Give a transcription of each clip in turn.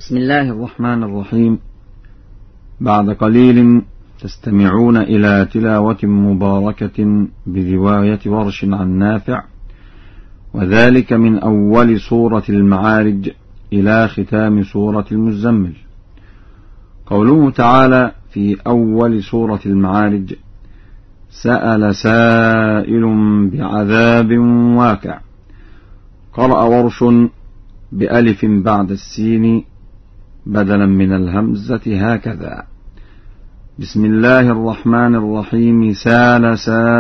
بسم الله الرحمن الرحيم. بعد قليل تستمعون إلى تلاوة مباركة برواية ورش عن نافع، وذلك من أول سورة المعارج إلى ختام سورة المزمل. قوله تعالى في أول سورة المعارج: سأل سائل بعذاب واقع. قرأ ورش بألف بعد السين بدلا من الهمزة هكذا: بسم الله الرحمن الرحيم. سال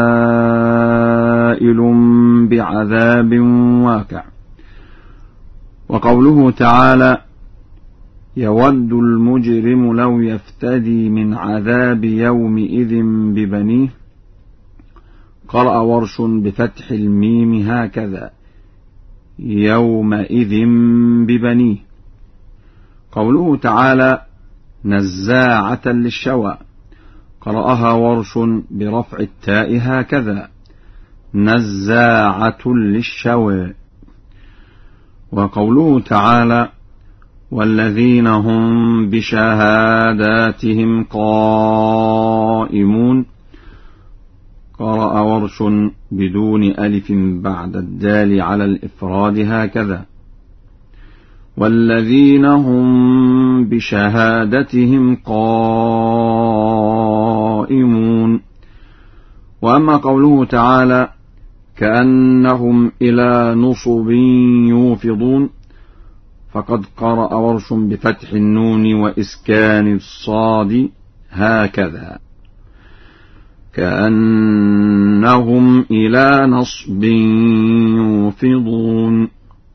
سائل بعذاب واقع. وقوله تعالى: يود المجرم لو يفتدي من عذاب يومئذ ببنيه. قرأ ورش بفتح الميم هكذا: يومئذ ببنيه. قوله تعالى: نزاعة للشوى. قرأها ورش برفع التاء هكذا: نزاعة للشوى. وقوله تعالى: والذين هم بشهاداتهم قائمون. قرأ ورش بدون ألف بعد الدال على الإفراد هكذا: والذين هم بشهادتهم قائمون. وأما قوله تعالى: كأنهم إلى نصب يوفضون. فقد قرأ ورش بفتح النون وإسكان الصاد هكذا: كأنهم إلى نصب يوفضون.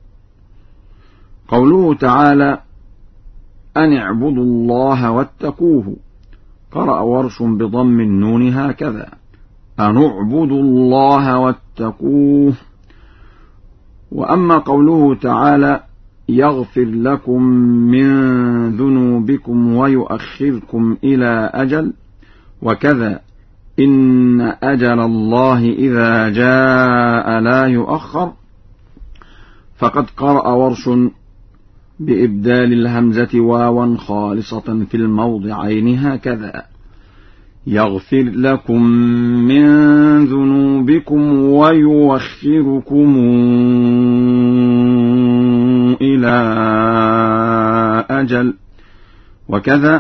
قوله تعالى: أن اعبدوا الله واتقوه. قرأ ورش بضم النون هكذا: أن اعبدوا الله واتقوه. وأما قوله تعالى: يغفر لكم من ذنوبكم ويؤخركم إلى أجل، وكذا إن أجل الله إذا جاء لا يؤخر. فقد قرأ ورش بإبدال الهمزة واوا خالصة في الموضعين هكذا: يغفر لكم من ذنوبكم ويؤخركم إلى أجل، وكذا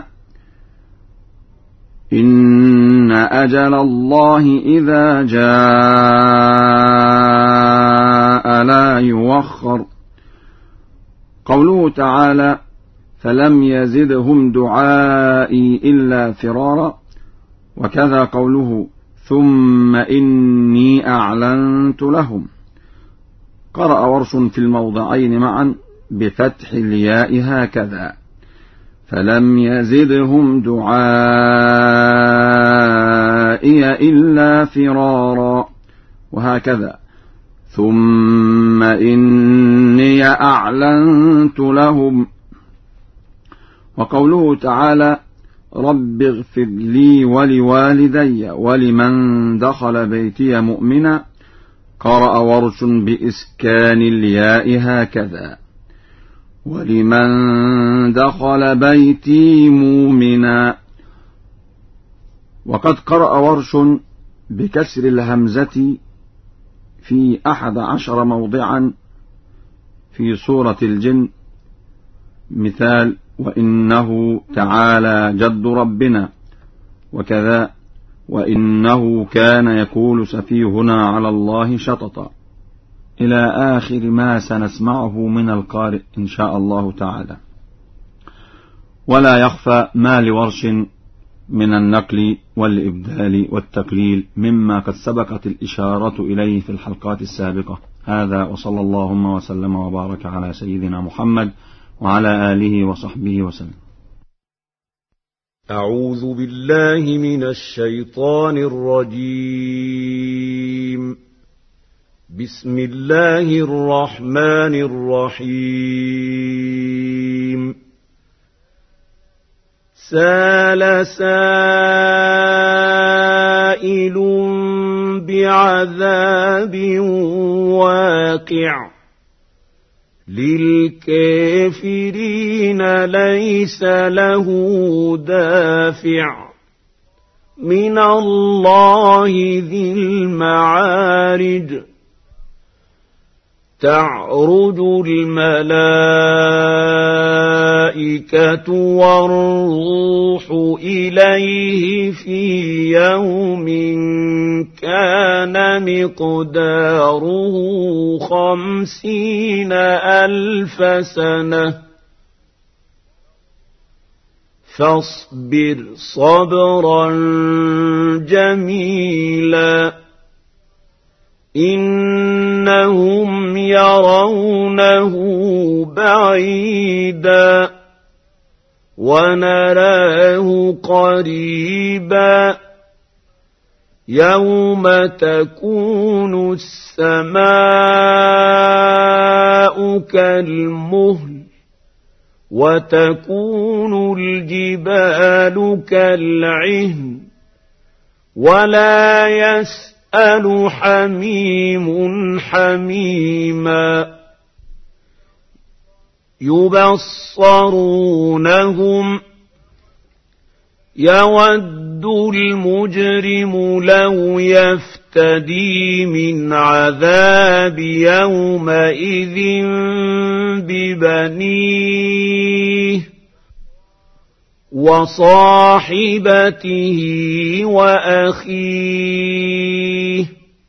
إن أجل الله إذا جاء لا يؤخر. قوله تعالى: فلم يزدهم دعائي إلا فرارا. وكذا قوله: ثم إني أعلنت لهم. قرأ ورش في الموضعين معا بفتح الياء هكذا: فلم يزدهم دعائي إلا فرارا، وهكذا: ثم إني أعلنت لهم. وقوله تعالى: رب اغفر لي ولوالدي ولمن دخل بيتي مؤمنا. قرأ ورش بإسكان الياء هكذا: ولمن دخل بيتي مؤمنا. وقد قرأ ورش بكسر الهمزة في 11 موضعا في سورة الجن، مثال: وإنه تعالى جد ربنا، وكذا وإنه كان يقول سفيهنا على الله شططا، إلى آخر ما سنسمعه من القارئ إن شاء الله تعالى. ولا يخفى ما لورش من النقل والإبدال والتقليل مما قد سبقت الإشارة إليه في الحلقات السابقة. هذا، وصلى اللهم وسلم وبارك على سيدنا محمد وعلى آله وصحبه وسلم. أعوذ بالله من الشيطان الرجيم. بسم الله الرحمن الرحيم. سال سائل بعذاب واقع. للكافرين ليس له دافع من الله ذي المعارج تعرج الملائكة والروح إليه في يوم كان مقداره 50,000 سنة فاصبر صبرا جميلا إنهم يرونه بعيدا ونراه قريبا يوم تكون السماء كالمهل وتكون الجبال كالعهن ولا يسأل حميم حميما يبصرونهم يود المجرم لو يفتدي من عذاب يومئذ ببنيه وصاحبته وأخيه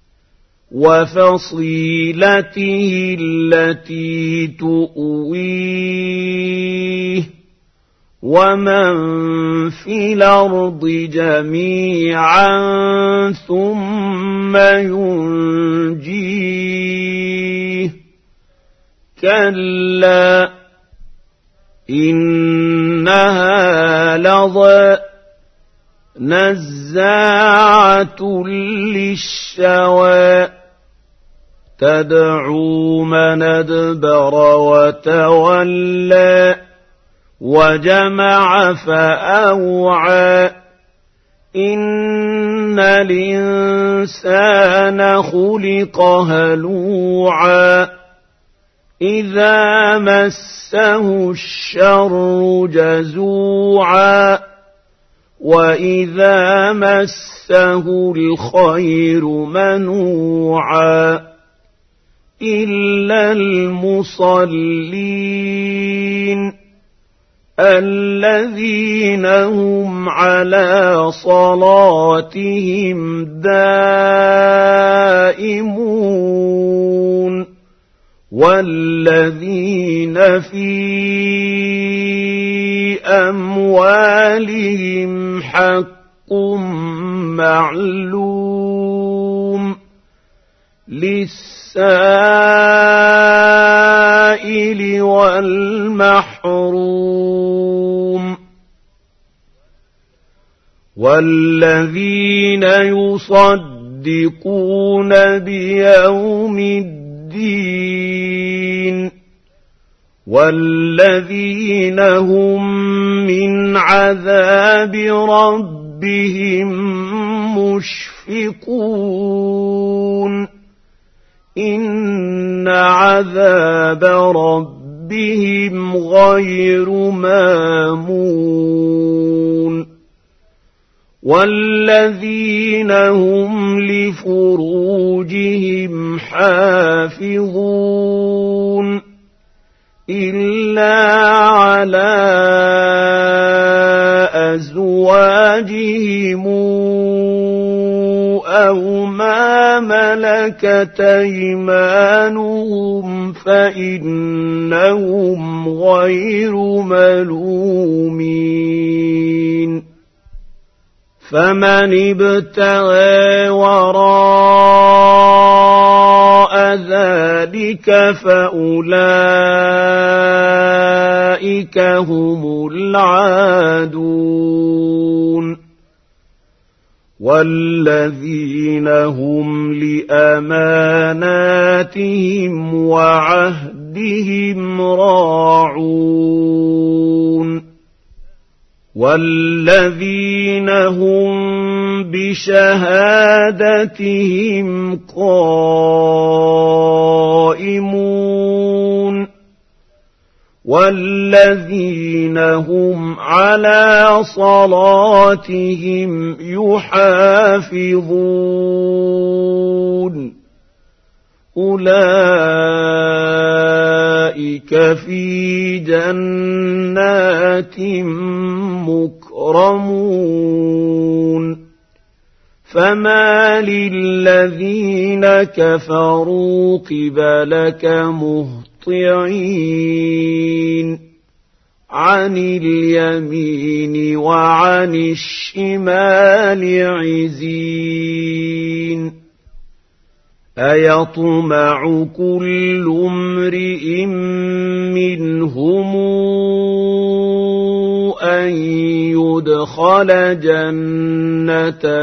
وفصيلته التي تؤويه ومن في الأرض جميعا ثم ينجيه كلا إنها لظى نزاعة للشوى تدعو من أدبر وتولى وجمع فأوعى إن الإنسان خلق هلوعا إذا مسه الشر جزوعا وإذا مسه الخير منوعا إلا المصلين الذين هم على صلاتهم دائمون والذين في أموالهم حق معلوم للسائل والمحروم والذين يصدقون بيوم الدين والذين هم من عذاب ربهم مشفقون إن عذاب ربهم غير مامون والذين هم لفروجهم حافظون إلا على أزواجهم أو ما ملكت أيمانهم فإنهم غير ملومين فمن ابتغى وراء ذلك فأولئك هم العادون والذين هم لأماناتهم وعهدهم راعون والذين هم بشهادتهم قائمون والذين هم على صلاتهم يحافظون أولئك في جنات مكرمون فما للذين كفروا قبلك مهطعين عن اليمين وعن الشمال عزين أيطمع كل امرئ منهم أن يدخل جنة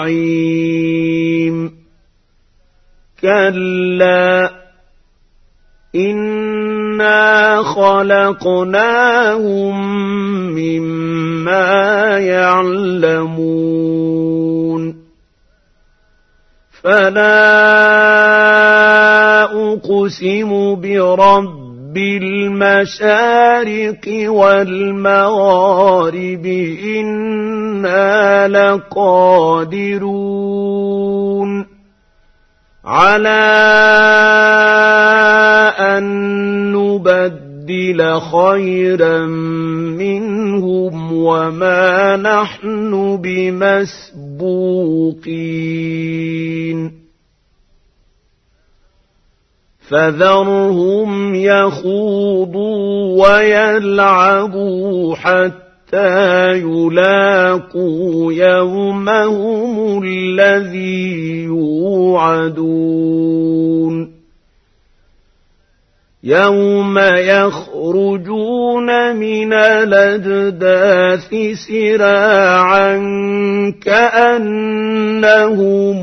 نعيم كلا إنا خلقناهم مما يعلمون فلا أقسم برب المشارق والمغارب إنا لقادرون على أن نبدل خيرا منهم وما نحن بمسبوقين فذرهم يخوضوا ويلعبوا حتى يلاقوا يومهم الذي يوعدون يوم يخرجون من الأجداث سراعا كأنهم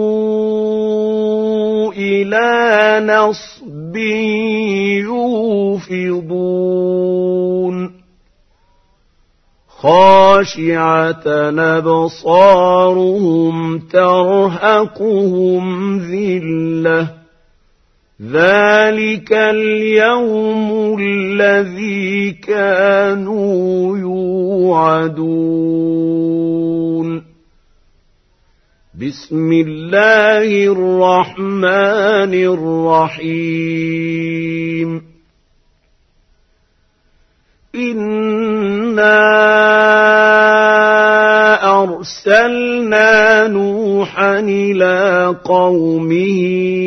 إلى نصب يوفضون خاشعة أبصارهم ترهقهم ذلة ذلك اليوم الذي كانوا يوعدون بسم الله الرحمن الرحيم إنا أرسلنا نوحا إلى قومه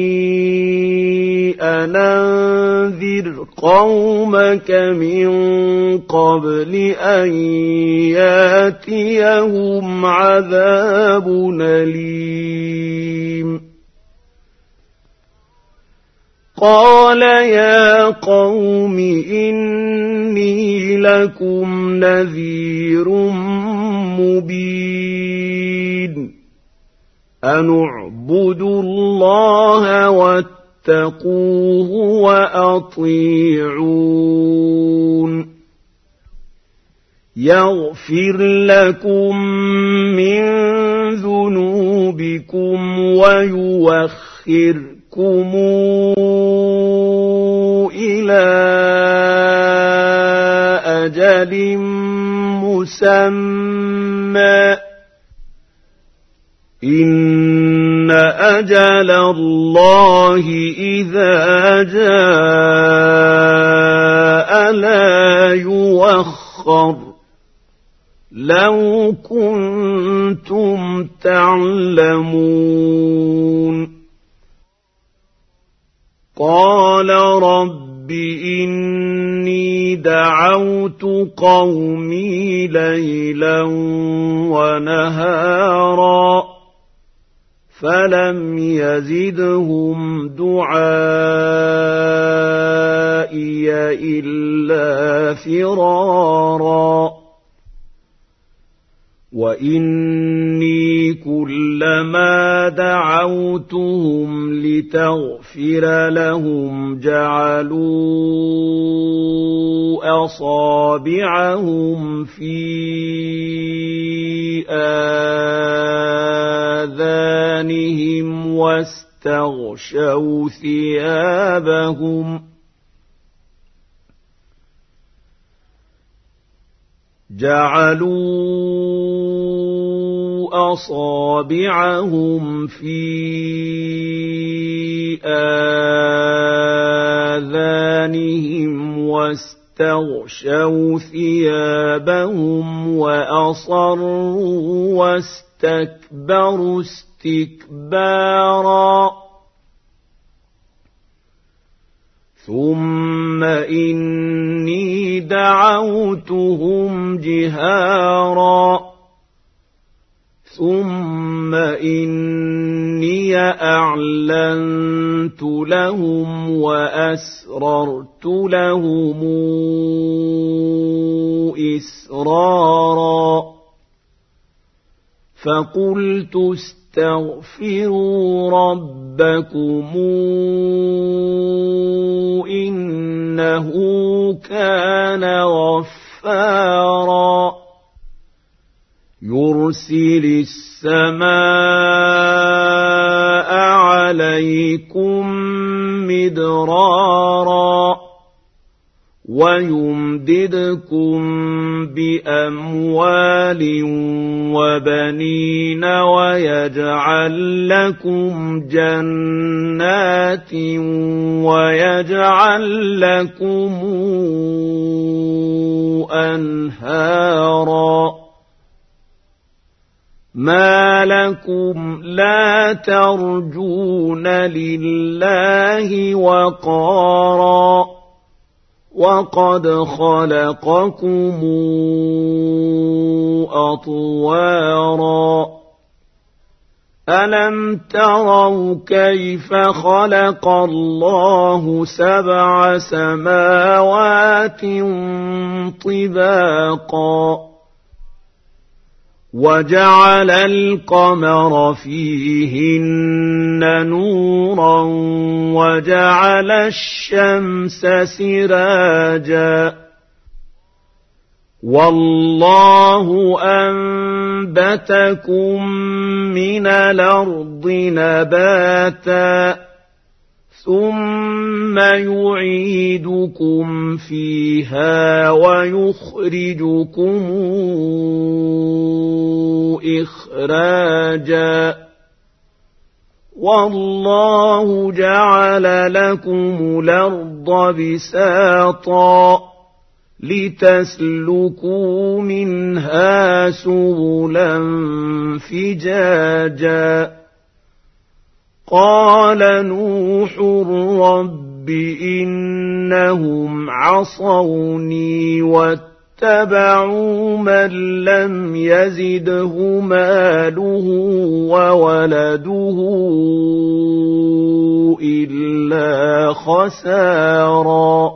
أن أنذر قومك من قبل أن ياتيهم عذاب أليم قال يا قوم إني لكم نذير مبين أن اعبدوا الله واتقوه وأطيعون يغفر لكم من ذنوبكم ويوخركم إلى أجل مسمى إن أجل الله إذا جاء لا يؤخر لو كنتم تعلمون قال رب إني دعوت قومي ليلا ونهارا فلم يزدهم دعائي إلا فرارا وإني كلما دعوتهم لتغفر لهم جعلوا أصابعهم في آذانهم جعلوا أصابعهم في آذانهم واستغشوا ثيابهم وأصروا واستكبروا استكبارا ثم إني دعوتهم جهارا ثم إني أعلنت لهم وأسررت لهم إسرارا فقلت استغفروا ربكم إنه كان غفارا يرسل السماء عليكم مدرارا ويمددكم بأموال وبنين ويجعل لكم جنات ويجعل لكم أنهارا ما لكم لا ترجون لله وقارا وقد خلقكم أطوارا ألم تروا كيف خلق الله 7 سماوات طباقا وجعل القمر فيهن نورا وجعل الشمس سراجا والله أنبتكم من الأرض نباتا ثم يعيدكم فيها ويخرجكم إخراجا والله جعل لكم الأرض بساطا لتسلكوا منها سبلا فجاجا قال نوح رب إنهم عصوني واتبعوا من لم يزده ماله وولده إلا خسارا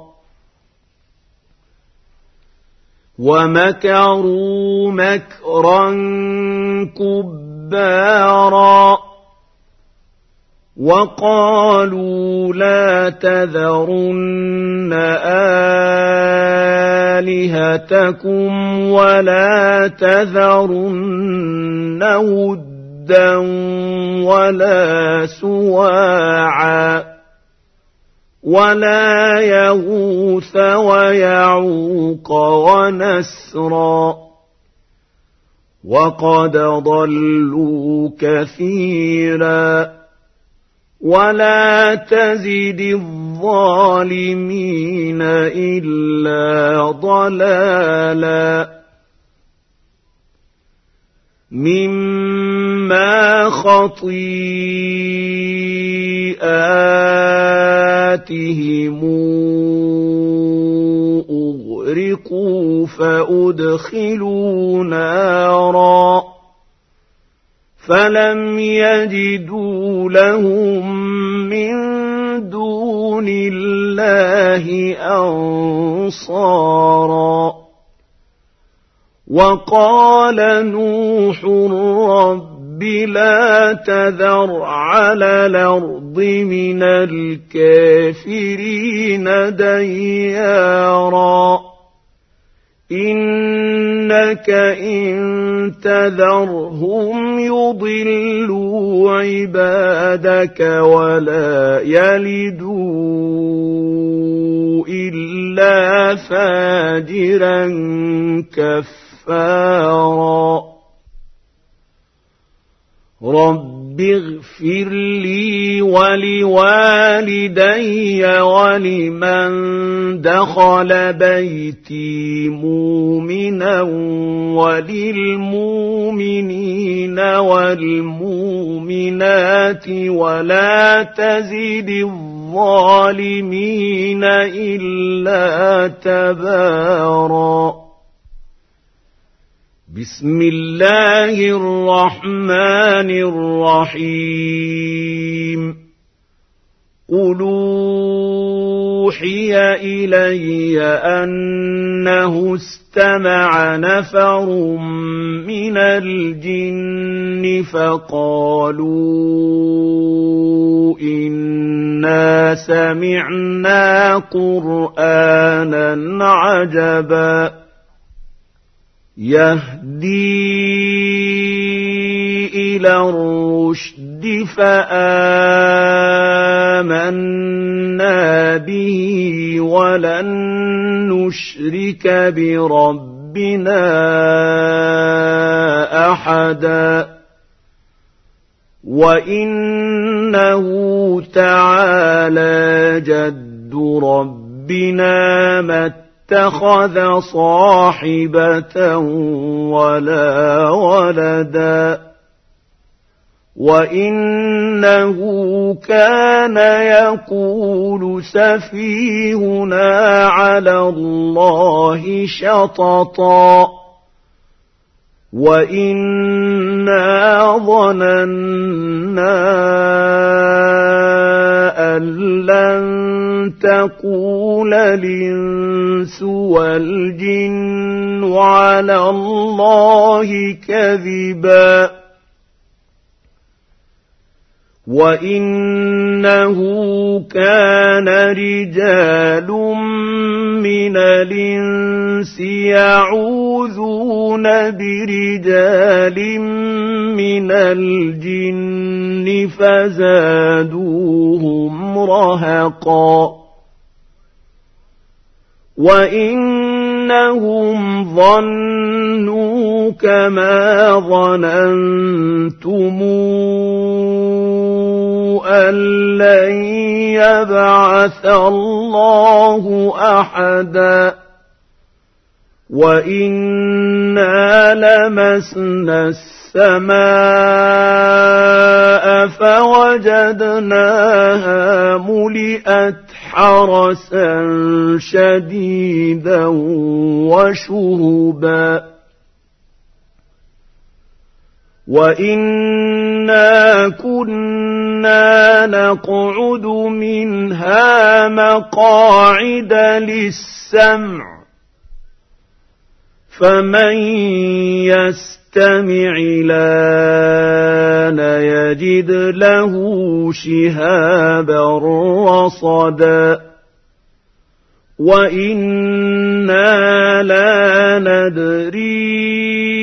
ومكروا مكرا كبارا وقالوا لا تذرن آلهتكم ولا تذرن ودا ولا سواعا ولا يغوث ويعوق ونسرا وقد ضلوا كثيرا ولا تزد الظالمين إلا ضلالا مما خطيئاتهم أغرقوا فأدخلوا نارا فلم يجدوا لهم من دون الله أنصارا وقال نوح رب لا تذر على الأرض من الكافرين ديارا إنك إن تذرهم يضلوا عبادك ولا يلدوا إلا إلا فاجرا كفارا رب اغفر لي ولوالدي ولمن دخل بيتي مؤمنا وللمؤمنين والمؤمنات ولا تزد الظالمين إلا تبارا بسم الله الرحمن الرحيم قل أوحي إلي أنه استمع نفر من الجن فقالوا إنا سمعنا قرآنا عجبا يهدي إلى الرشد فآمنا به ولن نشرك بربنا أحدا وإنه تعالى جد ربنا ما اتخذ صاحبة ولا ولدا وإنه كان يقول سفيهنا على الله شططا وإنا ظننا أن لن تقول الإنس والجن على الله كذبا وإنه كان رجال من الإنس يعوذون برجال من الجن فزادوهم رهقا وإنهم ظنوا كما ظننتم أن لن يبعث الله أحدا وإنا لمسنا السماء فوجدناها ملئت حرسا شديدا وشهبا وإنا كنا نقعد منها مقاعد للسمع فمن يستمع الآن يجد له شهابا رصدا وإنا لا ندري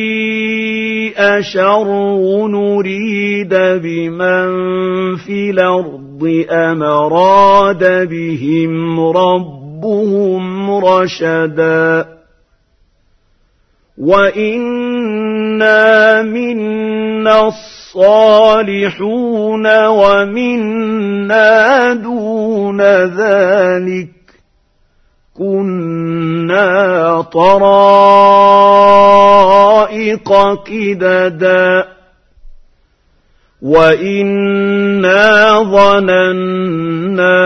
أشر نريد بمن في الأرض أم أراد بهم ربهم رشدا وإنا منا الصالحون ومنا دون ذلك كنا طرائق قددا وإنا ظننا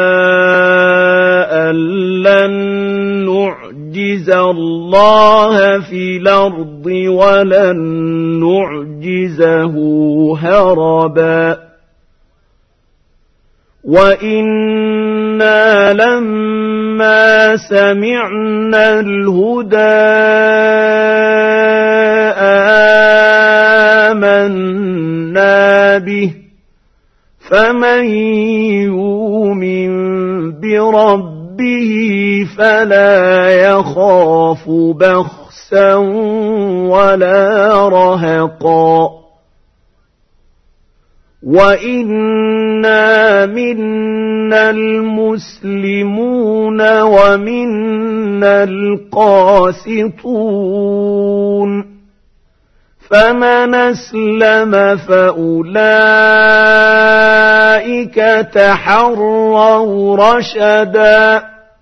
أن لن نعجز الله في الأرض ولن نعجزه هربا وإنا لما سمعنا الهدى آمنا به فمن يؤمن بربه فلا يخاف بخسا ولا رهقا وَإِنَّا مِنَّا الْمُسْلِمُونَ وَمِنَّا الْقَاسِطُونَ فَمَنْ أَسْلَمَ فَأُولَئِكَ تَحَرَّوْا رَشَدًا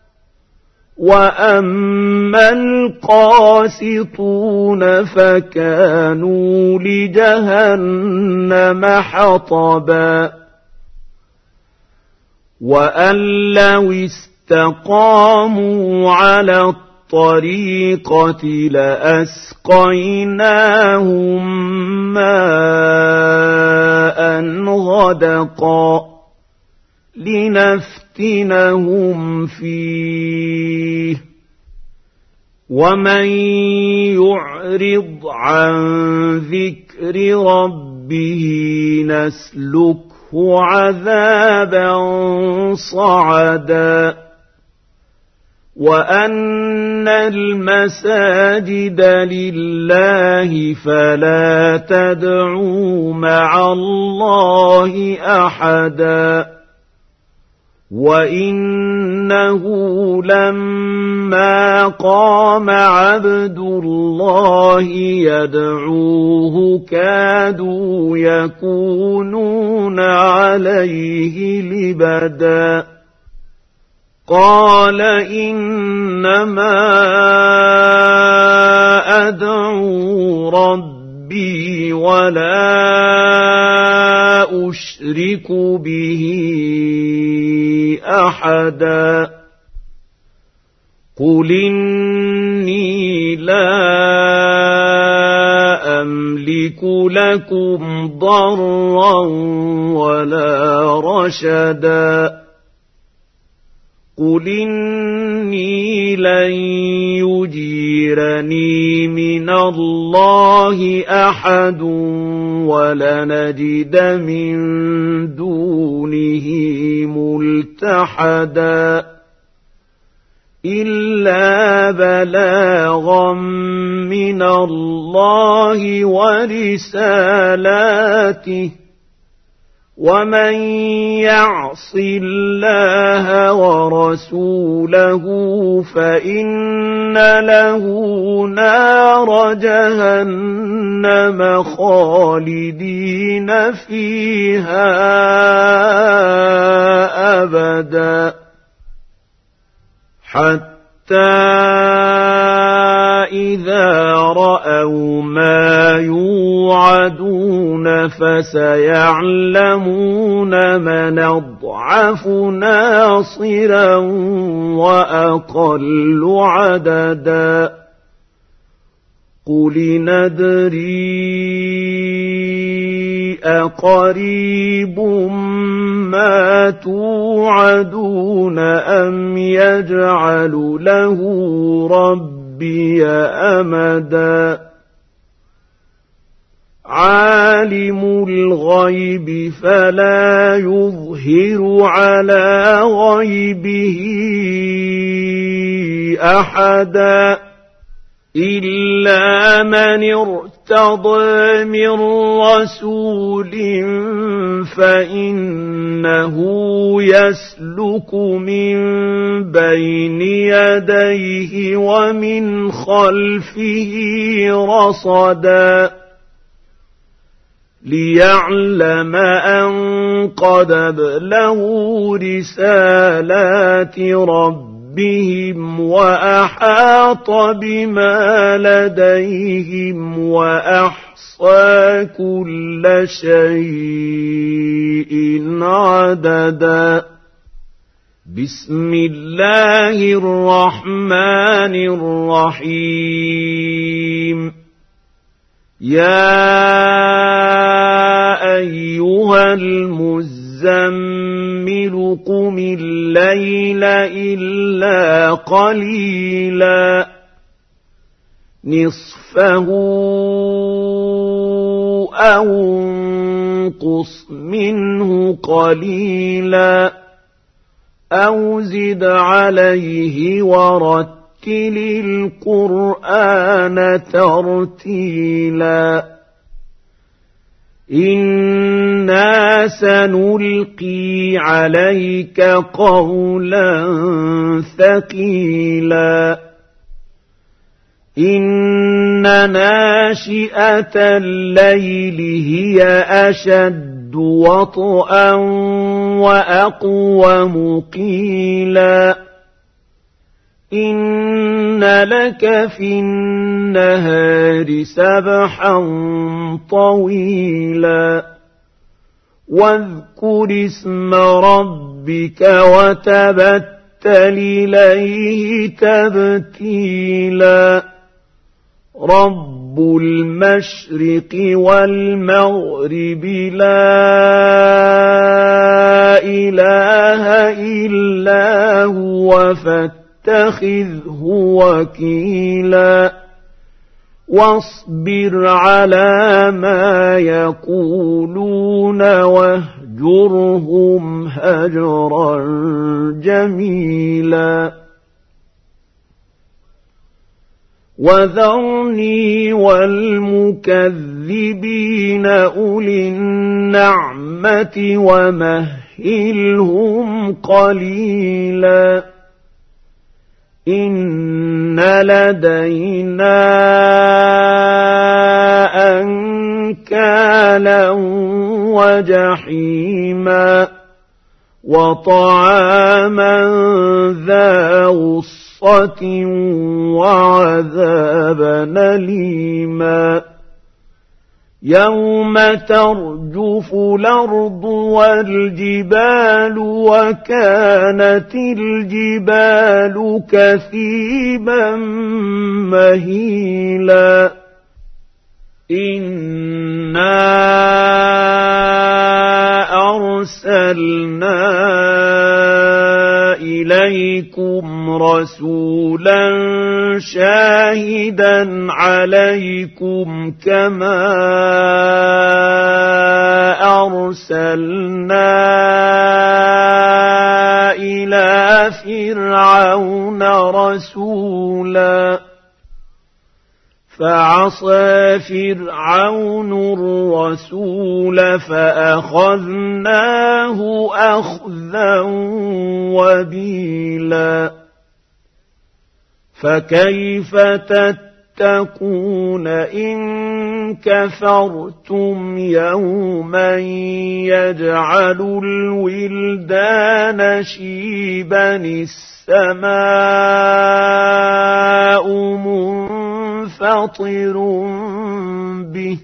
وَأَمَّا الْقَاسِطُونَ فَكَانُوا لِجَهَنَّمَ حَطَبًا وَأَن لَّوِ اسْتَقَامُوا عَلَى الطَّرِيقَةِ لَأَسْقَيْنَاهُم مَّاءً غَدَقًا لِّنَفْتِنَهُمْ فِيهِ وَمَن يُعْرِضْ عَن ذِكْرِ رَبِّهِ نَسْلُكْهُ عَذَابًا صَعَدًا وَأَنَّ الْمَسَاجِدَ لِلَّهِ فَلَا تَدْعُوا مَعَ اللَّهِ أَحَدًا وَإِنَّهُ لَمَّا قَامَ عَبْدُ اللَّهِ يَدْعُوهُ كَادُوا يَكُونُونَ عَلَيْهِ لِبَدًا قَالَ إِنَّمَا أَدْعُو رَبِّي وَلَا أُشْرِكُ بِهِ أَحَدًا قُلْ إِنِّي لَا أَمْلِكُ لَكُمْ ضَرًّا وَلَا رَشَدًا قُلْ إِنِّي لَن يُجِيرَنِي مِنَ اللَّهِ أَحَدٌ وَلَنَجِدَ مِن دُونِهِ مُلْتَحَدًا إِلَّا بَلَاغًا مِّنَ اللَّهِ وَرِسَالَاتِهِ وَمَن يَعْصِ اللَّهَ وَرَسُولَهُ فَإِنَّ لَهُ نَارَ جَهَنَّمَ خَالِدِينَ فِيهَا أَبَدًا حَتَّى إِذَا رَأَوْا مَا يُوعَدُونَ فَسَيَعْلَمُونَ مَنْ أَضْعَفُ نَاصِرًا وَأَقَلُّ عَدَدًا قُلْ نَدْرِي أَقَرِيبٌ مَا تُوعَدُونَ أَمْ يَجْعَلُ لَهُ رَبِّي أَمَدًا عَالِمُ الْغَيْبِ فَلَا يُظْهِرُ عَلَى غَيْبِهِ أَحَدًا إِلَّا مَنِ ارْتَضَىٰ مِن رَّسُولٍ فَإِنَّهُ يَسْلُكُ مِن بَيْنِ يَدَيْهِ وَمِنْ خَلْفِهِ رَصَدًا لِيَعْلَمَ أَن قَدْ أَبْلَغُوا رِسَالَاتِ رَبِّهِمْ وَأَحَاطَ بِمَا لَدَيْهِمْ وَأَحْصَىٰ كُلَّ شَيْءٍ عَدَدًا بسم الله الرحمن الرحيم يا أيها المزمل قم الليل إلا قليلا نصفه أو انقص منه قليلا أو زد عليه ورتل القرآن ترتيلا إنا سنلقي عليك قولا ثقيلا إن ناشئة الليل هي أشد وطئا وأقوم قيلا إن لك في النهار سبحا طويلا واذكر اسم ربك وتبتل إليه تبتيلا رب المشرق والمغرب لا إله إلا هو فاتخذه وكيلا واصبر على ما يقولون واهجرهم هجرا جميلا وذرني والمكذبين أولي النعمة ومهلهم قليلا إن لدينا أنكالا وجحيما وطعاما ذا غصة وعذابا أليما يوم ترجف الأرض والجبال وكانت الجبال كثيبا مهيلا إنا أرسلنا إليكم رسولا شاهدا عليكم كما أرسلنا إلى فرعون رسولا فعصى فرعون الرسول فأخذناه أخذا وبيلا فكيف تتقون إن كفرتم يوما يجعل الولدان شيبا السماء منفطر به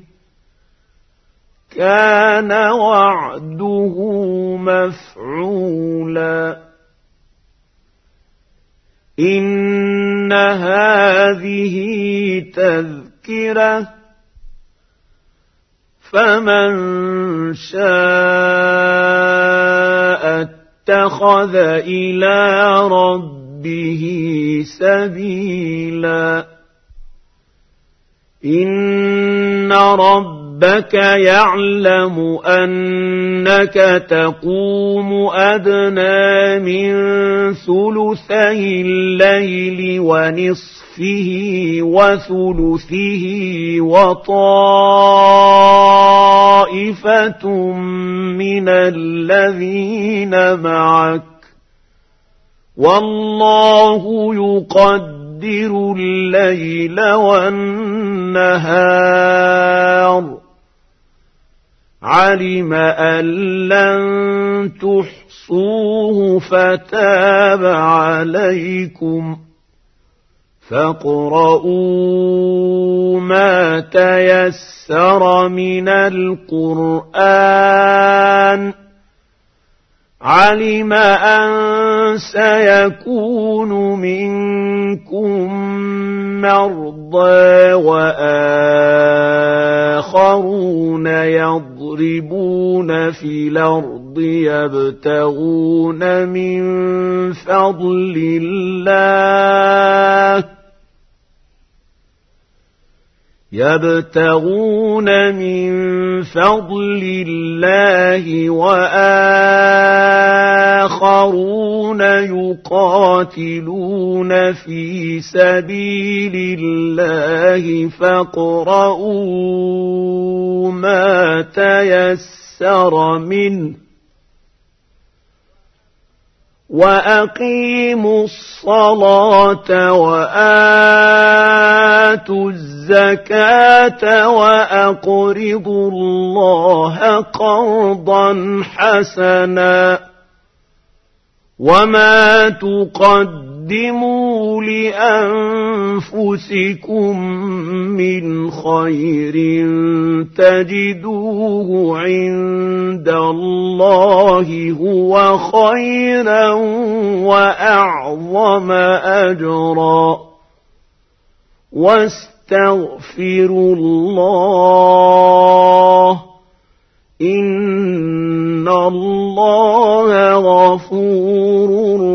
كان وعده مفعولا إن هذه تذكرة فمن شاء اتخذ إلى ربه سبيلا إن ربك يعلم أنك تقوم أدنى من ثلثي الليل ونصفه وثلثه وطائفة من الذين معك والله يقدر الليل والنهار علم أن لن تحصوه فتاب عليكم فاقرؤوا ما تيسر من القرآن علم أن سيكون منكم مرضى وآخرون يضربون في الأرض يبتغون من فضل الله يبتغون من فضل الله وآخرون يقاتلون في سبيل الله فاقرؤوا ما تيسر منه وأقيموا الصلاة وآتوا الزكاة وأقرضوا الله قرضا حسنا وما تقدموا لأنفسكم من خير تجدوه عند الله هو خيرا وأعظم أجرا واستغفروا الله إن الله غفور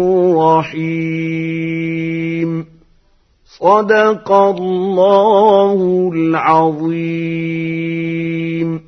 رحيم صدق الله العظيم.